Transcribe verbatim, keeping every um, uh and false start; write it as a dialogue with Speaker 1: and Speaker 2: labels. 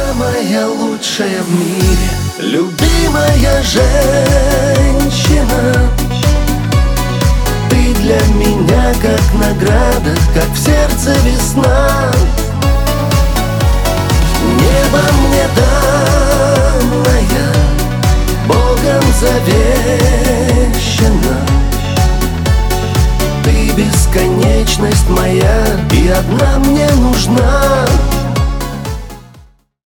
Speaker 1: самая лучшая в мире, любимая женщина. Ты для меня как награда, как в сердце весна. Небо мне данное, Богом завещано. Ты бесконечность моя, и одна мне нужна.